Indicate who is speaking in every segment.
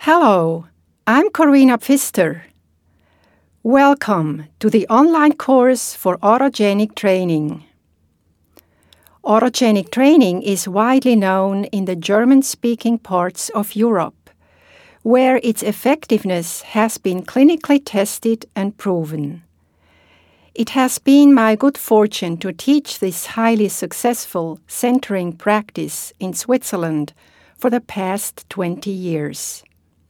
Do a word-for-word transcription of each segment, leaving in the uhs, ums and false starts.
Speaker 1: Hello, I'm Corina Pfister. Welcome to the online course for autogenic training. Autogenic training is widely known in the German-speaking parts of Europe, where its effectiveness has been clinically tested and proven. It has been my good fortune to teach this highly successful centering practice in Switzerland for the past twenty years.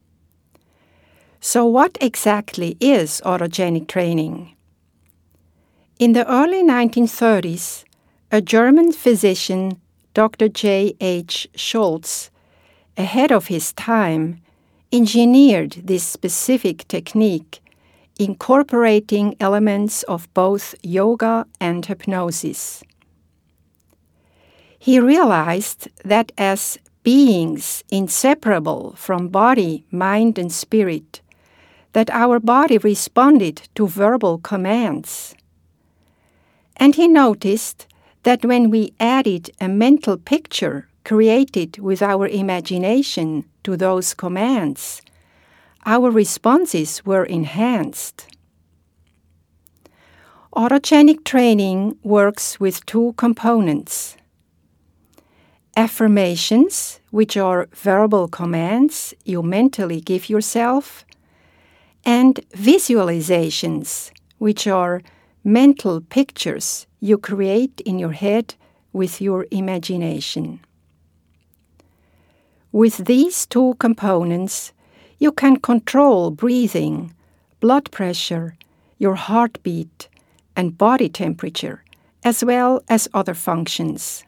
Speaker 1: So what exactly is autogenic training? In the early nineteen thirties, a German physician, Doctor J H Schultz, ahead of his time, engineered this specific technique, incorporating elements of both yoga and hypnosis. He realized that as beings inseparable from body, mind, and spirit, that our body responded to verbal commands. And he noticed that when we added a mental picture created with our imagination to those commands, our responses were enhanced. Autogenic training works with two components: affirmations, which are verbal commands you mentally give yourself, and visualizations, which are mental pictures you create in your head with your imagination. With these two components, you can control breathing, blood pressure, your heartbeat, and body temperature, as well as other functions.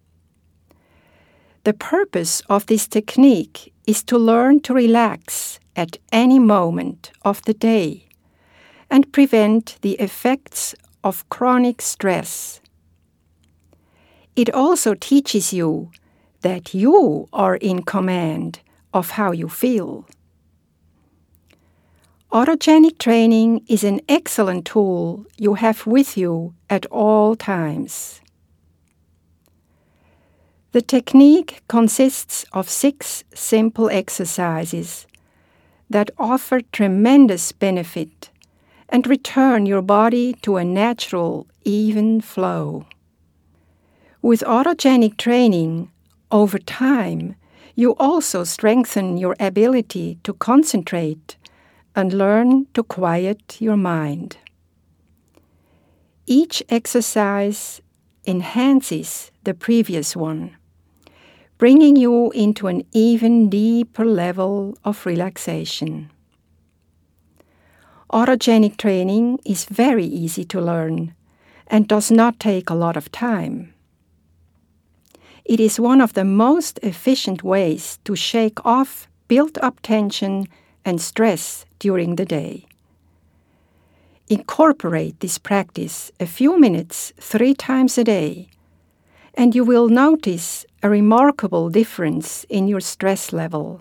Speaker 1: The purpose of this technique is to learn to relax at any moment of the day and prevent the effects of chronic stress. It also teaches you that you are in command of how you feel. Autogenic training is an excellent tool you have with you at all times. The technique consists of six simple exercises that offer tremendous benefit and return your body to a natural, even flow. With autogenic training, over time, you also strengthen your ability to concentrate and learn to quiet your mind. Each exercise enhances the previous one, bringing you into an even deeper level of relaxation. Autogenic training is very easy to learn and does not take a lot of time. It is one of the most efficient ways to shake off built-up tension and stress during the day. Incorporate this practice a few minutes three times a day, and you will notice a remarkable difference in your stress level.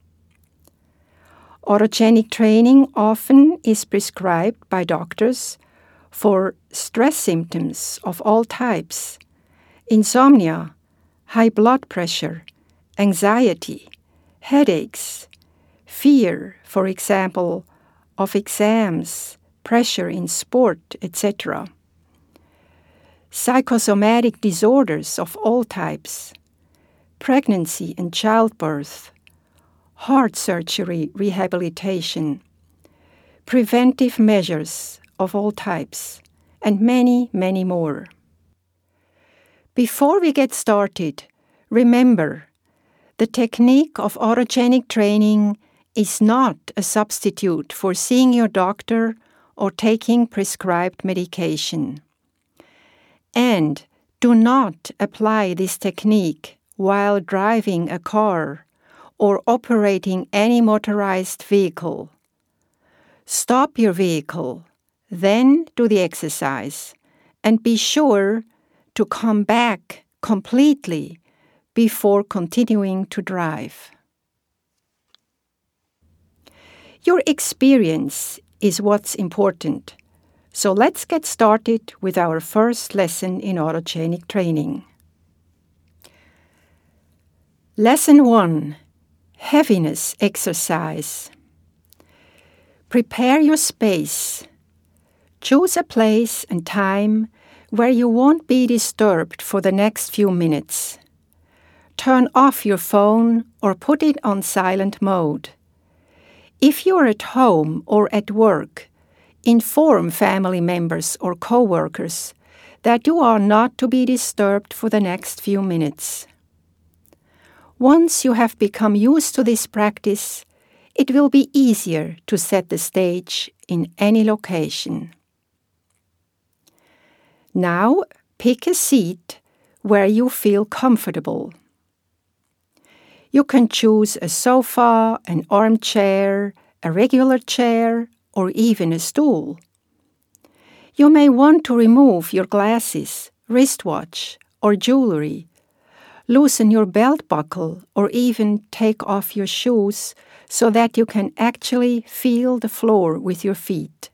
Speaker 1: Autogenic training often is prescribed by doctors for stress symptoms of all types: insomnia, high blood pressure, anxiety, headaches, fear, for example, of exams, pressure in sport, et cetera, psychosomatic disorders of all types, pregnancy and childbirth, heart surgery rehabilitation, preventive measures of all types, and many, many more. Before we get started, remember, the technique of autogenic training is not a substitute for seeing your doctor or taking prescribed medication. And do not apply this technique while driving a car or operating any motorized vehicle. Stop your vehicle, then do the exercise, and be sure to come back completely before continuing to drive. Your experience is what's important, so let's get started with our first lesson in autogenic training. Lesson one. Heaviness exercise. Prepare your space. Choose a place and time where you won't be disturbed for the next few minutes. Turn off your phone or put it on silent mode. If you are at home or at work, inform family members or co-workers that you are not to be disturbed for the next few minutes. Once you have become used to this practice, it will be easier to set the stage in any location. Now, pick a seat where you feel comfortable. You can choose a sofa, an armchair, a regular chair, or even a stool. You may want to remove your glasses, wristwatch, or jewelry, loosen your belt buckle, or even take off your shoes so that you can actually feel the floor with your feet.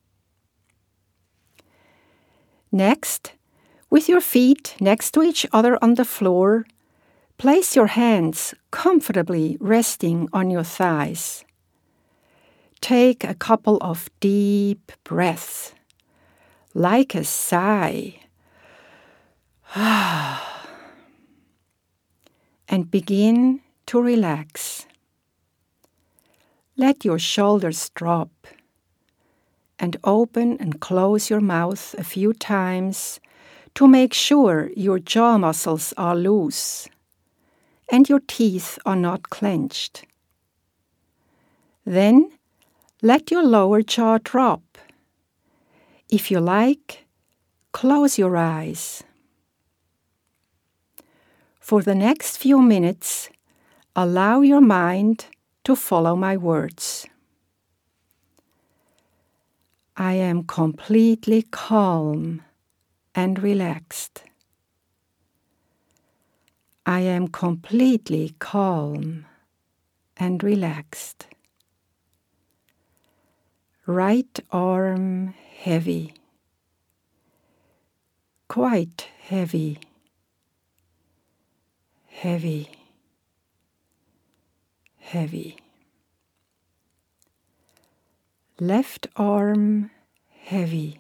Speaker 1: Next, with your feet next to each other on the floor, place your hands comfortably resting on your thighs. Take a couple of deep breaths, like a sigh, and begin to relax. Let your shoulders drop and open and close your mouth a few times to make sure your jaw muscles are loose and your teeth are not clenched. Then let your lower jaw drop. If you like, close your eyes. For the next few minutes, allow your mind to follow my words. I am completely calm and relaxed. I am completely calm and relaxed. Right arm heavy, quite heavy, heavy, heavy. Left arm heavy,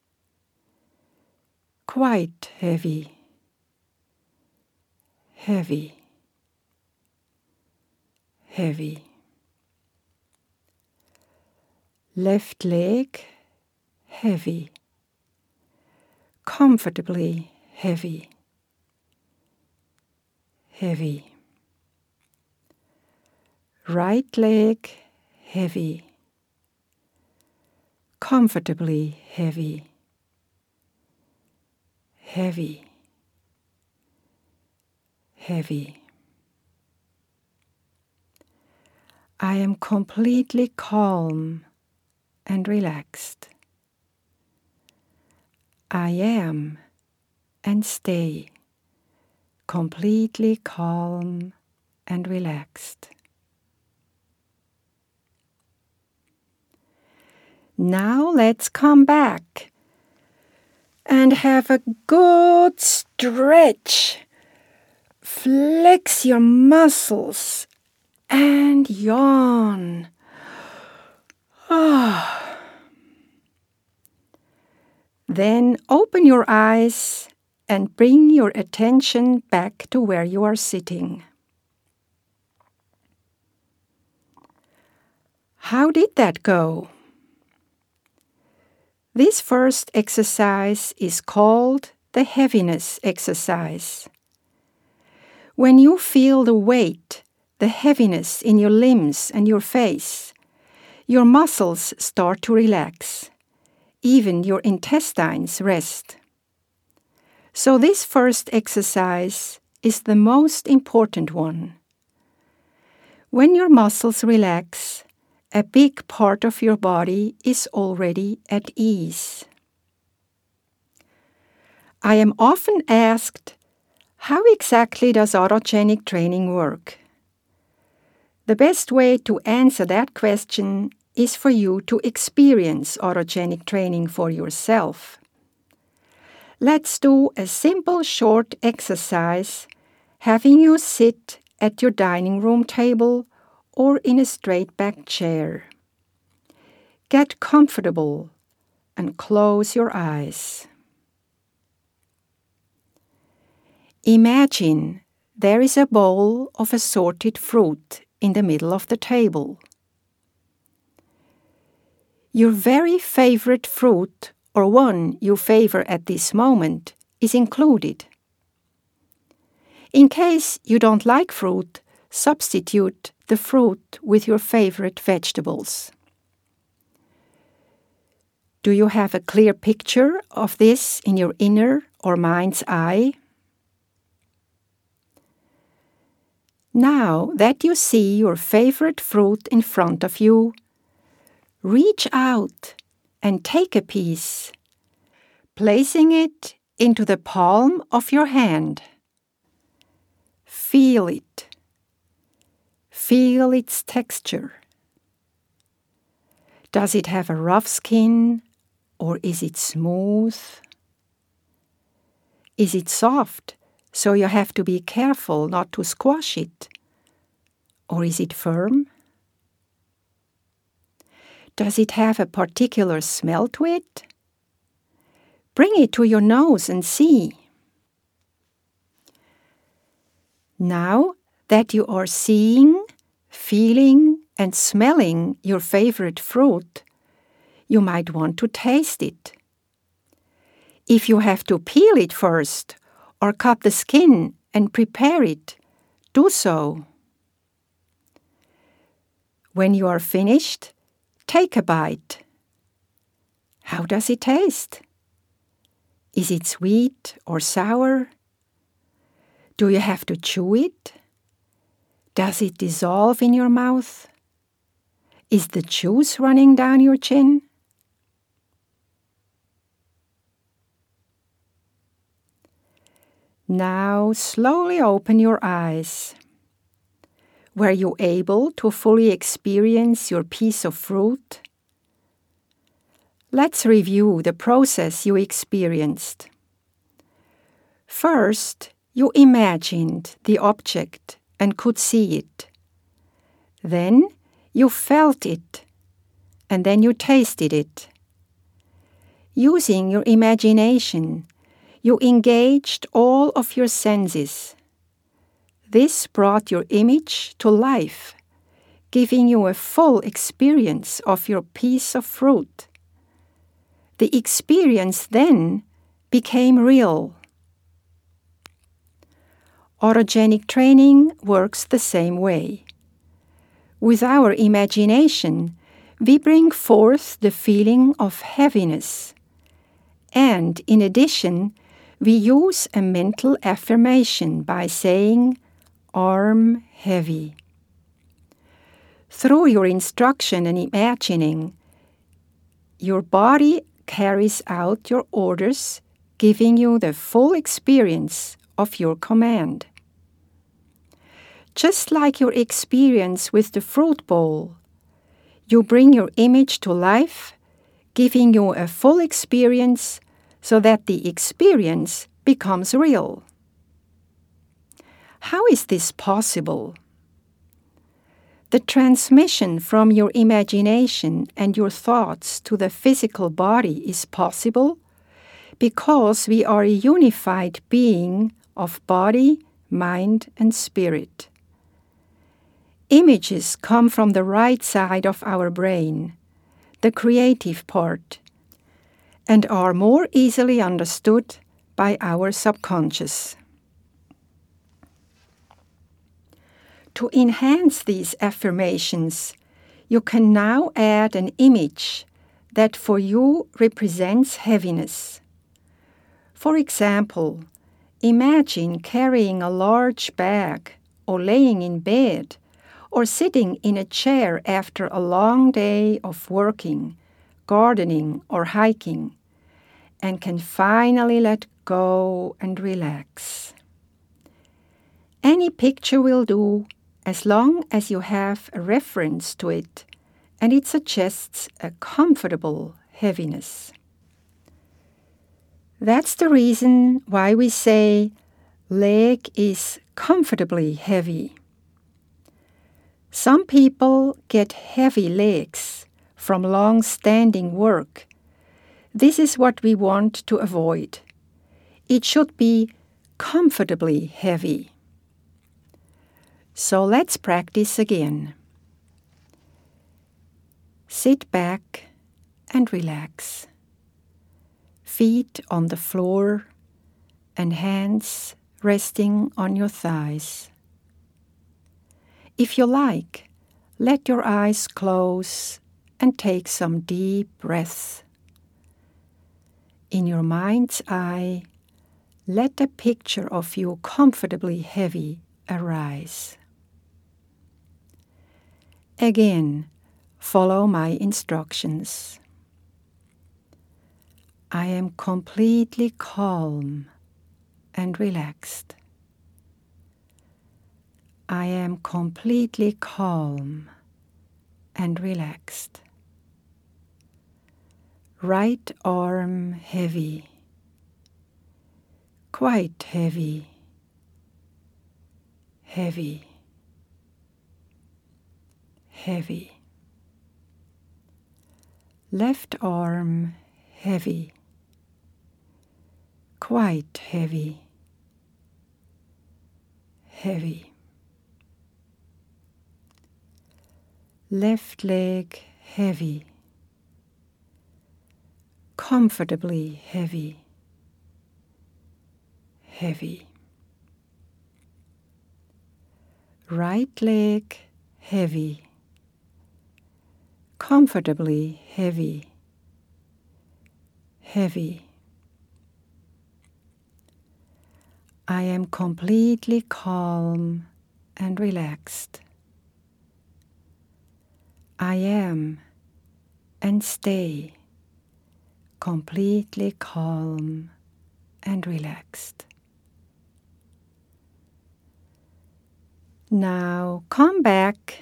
Speaker 1: quite heavy, heavy, heavy. Left leg heavy, comfortably heavy, heavy. Right leg heavy, comfortably heavy, heavy, heavy. I am completely calm and relaxed. I am and stay completely calm and relaxed. Now let's come back and have a good stretch. Flex your muscles and yawn. Ah. Then open your eyes and bring your attention back to where you are sitting. How did that go? This first exercise is called the heaviness exercise. When you feel the weight, the heaviness in your limbs and your face, your muscles start to relax. Even your intestines rest. So this first exercise is the most important one. When your muscles relax, a big part of your body is already at ease. I am often asked, how exactly does autogenic training work? The best way to answer that question is for you to experience autogenic training for yourself. Let's do a simple short exercise, having you sit at your dining room table or in a straight-back chair. Get comfortable and close your eyes. Imagine there is a bowl of assorted fruit in the middle of the table. Your very favorite fruit, or one you favor at this moment, is included. In case you don't like fruit, substitute the fruit with your favorite vegetables. Do you have a clear picture of this in your inner or mind's eye? Now that you see your favorite fruit in front of you, reach out and take a piece, placing it into the palm of your hand. Feel it. Feel its texture. Does it have a rough skin, or is it smooth? Is it soft, so you have to be careful not to squash it? Or is it firm? Does it have a particular smell to it? Bring it to your nose and see. Now that you are seeing, feeling, and smelling your favorite fruit, you might want to taste it. If you have to peel it first, or cut the skin and prepare it, do so. When you are finished, take a bite. How does it taste? Is it sweet or sour? Do you have to chew it? Does it dissolve in your mouth? Is the juice running down your chin? Now slowly open your eyes. Were you able to fully experience your piece of fruit? Let's review the process you experienced. First, you imagined the object and could see it. Then you felt it, and then you tasted it. Using your imagination, you engaged all of your senses. This brought your image to life, giving you a full experience of your piece of fruit. The experience then became real. Autogenic training works the same way. With our imagination, we bring forth the feeling of heaviness. And in addition, we use a mental affirmation by saying, "Arm heavy." Through your instruction and imagining, your body carries out your orders, giving you the full experience of your command. Just like your experience with the fruit bowl, you bring your image to life, giving you a full experience so that the experience becomes real. How is this possible? The transmission from your imagination and your thoughts to the physical body is possible because we are a unified being of body, mind, and spirit. Images come from the right side of our brain, the creative part, and are more easily understood by our subconscious. To enhance these affirmations, you can now add an image that for you represents heaviness. For example, imagine carrying a large bag, or laying in bed, or sitting in a chair after a long day of working, gardening, or hiking, and can finally let go and relax. Any picture will do, as long as you have a reference to it and it suggests a comfortable heaviness. That's the reason why we say leg is comfortably heavy. Some people get heavy legs from long-standing work. This is what we want to avoid. It should be comfortably heavy. So let's practice again. Sit back and relax. Feet on the floor and hands resting on your thighs. If you like, let your eyes close and take some deep breaths. In your mind's eye, let a picture of you comfortably heavy arise. Again, follow my instructions. I am completely calm and relaxed. I am completely calm and relaxed. Right arm heavy, quite heavy, heavy, heavy. Left arm heavy, quite heavy, heavy. Left leg heavy, comfortably heavy, heavy. Right leg heavy, comfortably heavy, heavy. I am completely calm and relaxed. I am and stay completely calm and relaxed. Now come back.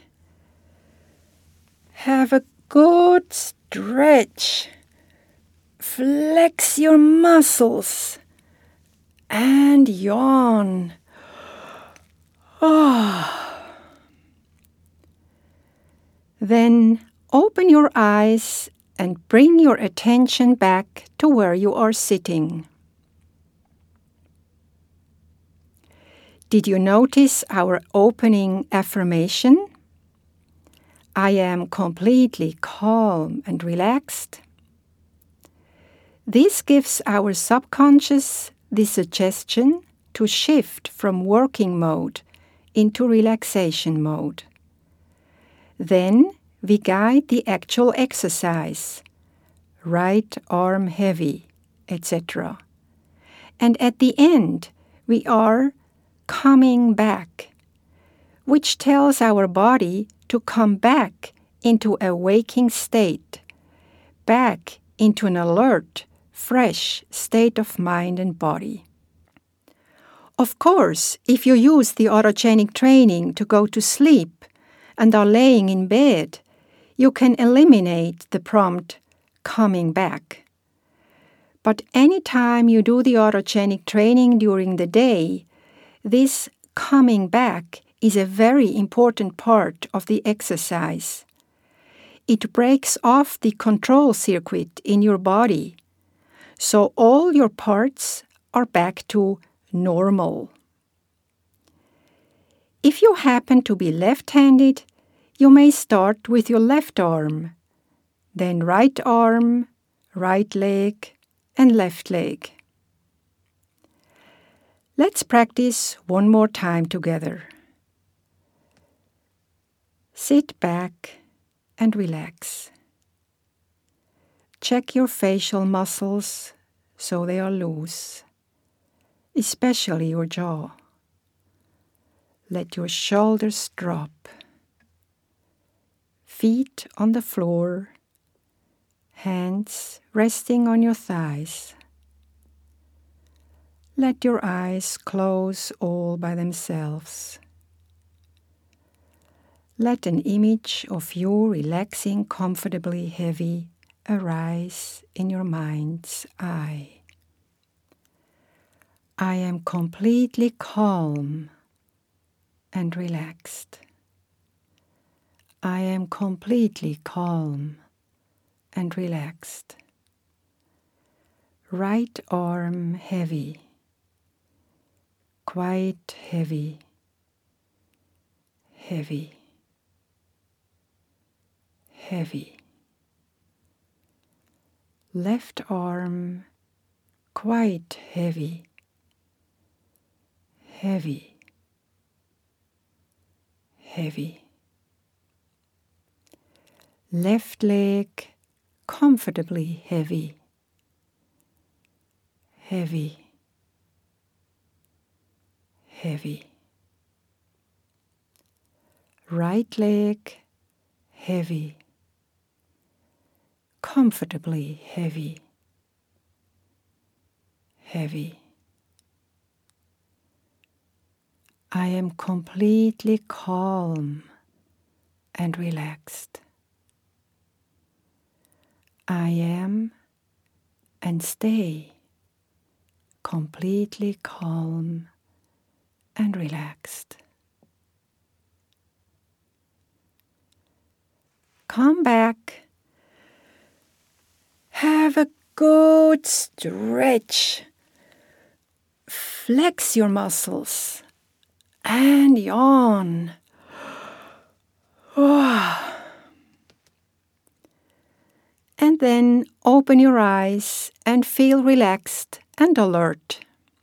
Speaker 1: Have a good stretch. Flex your muscles and yawn. Oh. Then open your eyes and bring your attention back to where you are sitting. Did you notice our opening affirmation? I am completely calm and relaxed. This gives our subconscious the suggestion to shift from working mode into relaxation mode. Then we guide the actual exercise, right arm heavy, et cetera. And at the end, we are coming back, which tells our body to come back into a waking state, back into an alert, fresh state of mind and body. Of course, if you use the autogenic training to go to sleep and are laying in bed, you can eliminate the prompt coming back. But anytime you do the autogenic training during the day, this coming back is a very important part of the exercise. It breaks off the control circuit in your body, so all your parts are back to normal. If you happen to be left-handed, you may start with your left arm, then right arm, right leg, and left leg. Let's practice one more time together. Sit back and relax. Check your facial muscles so they are loose, especially your jaw. Let your shoulders drop. Feet on the floor, hands resting on your thighs. Let your eyes close all by themselves. Let an image of you relaxing comfortably heavy arise in your mind's eye. I am completely calm and relaxed. I am completely calm and relaxed. Right arm heavy, quite heavy, heavy, heavy. Left arm quite heavy, heavy, heavy. Left leg comfortably heavy, heavy, heavy. Right leg heavy, comfortably heavy, heavy. I am completely calm and relaxed. I am and stay completely calm and relaxed. Come back. Have a good stretch. Flex your muscles and yawn. And then open your eyes and feel relaxed and alert.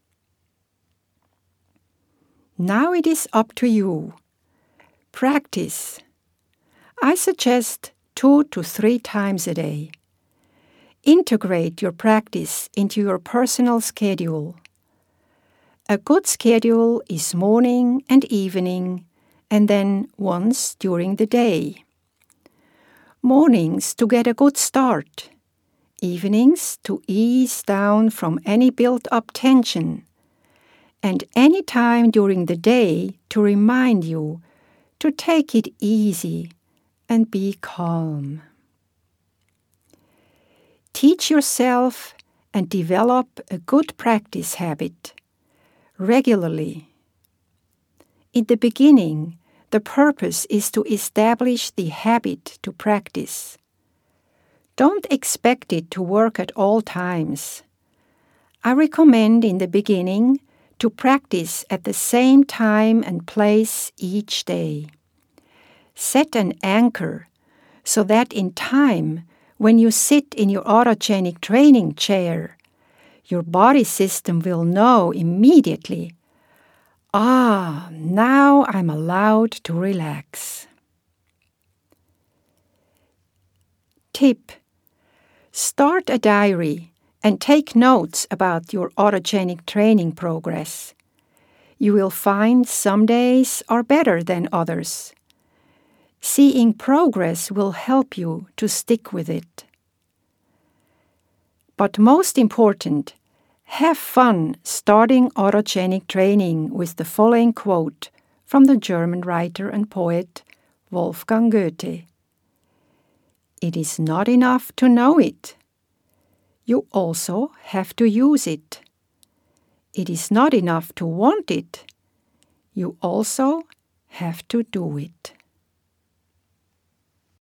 Speaker 1: Now it is up to you. Practice. I suggest two to three times a day. Integrate your practice into your personal schedule. A good schedule is morning and evening, and then once during the day. Mornings to get a good start. Evenings to ease down from any built-up tension. And any time during the day to remind you to take it easy and be calm. Teach yourself and develop a good practice habit regularly. In the beginning, the purpose is to establish the habit to practice. Don't expect it to work at all times. I recommend in the beginning to practice at the same time and place each day. Set an anchor so that in time, when you sit in your autogenic training chair, your body system will know immediately, ah, now I'm allowed to relax. Tip: start a diary and take notes about your autogenic training progress. You will find some days are better than others. Seeing progress will help you to stick with it. But most important, have fun starting autogenic training with the following quote from the German writer and poet Wolfgang Goethe. It is not enough to know it. You also have to use it. It is not enough to want it. You also have to do it.